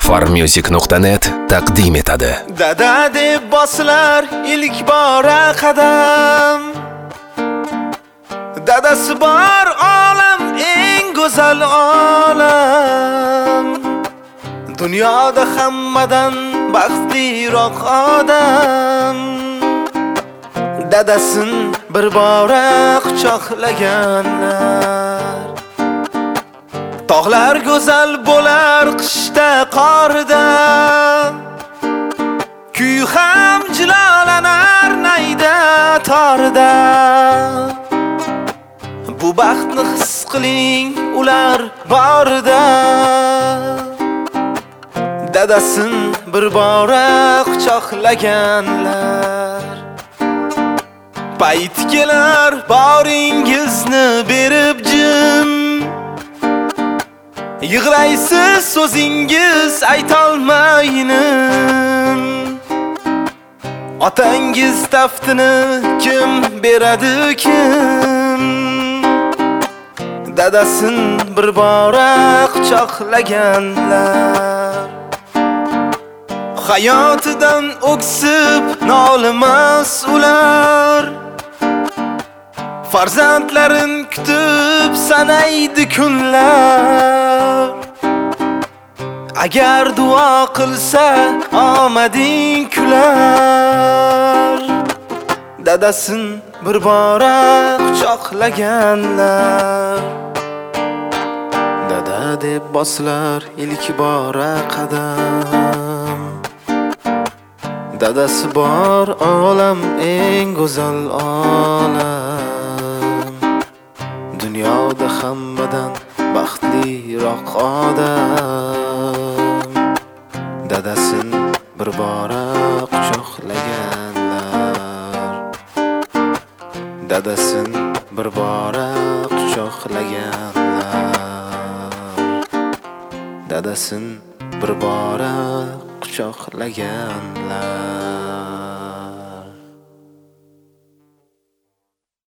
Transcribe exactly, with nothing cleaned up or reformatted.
farmusic nuqta net taqdim etadi. Dada deb boslar ilk bora qadam. Dadasi bor olam eng go'zal olam. Dunyoda hammadan baxtliroq odam. Dadasin bir bora quchoqlaganlar. Tog'lar go'zal bo'lar qishda qorda. Kuy ham jilolanar nayda torda. Bu baxtni his qiling ular borda. Dadasin bir bora quchoqlaganlar. Payt kelar boringizni berib jim. Yig'laysiz so'zingiz aytolmaynin. Otangiz taftini kim beradi kim? Dadasin bir bora quchoqlaganlar. Hayotidan o'ksib nolimas ular. Farzandlarin kutib sanaydi kunlar. Agar duo qilsa omading kular. Dadasin bir bora quchoqlaganlar. Dada deb boslar ilk bora qadam. Dadasi bor olam eng go'zal olam. Dunyoda hammadan baxtliroq odam. Dadasin bir bora quchoqlaganlar. Dadasin bir bora quchoqlaganlar. Dadasin bir bora quchoqlaganlar.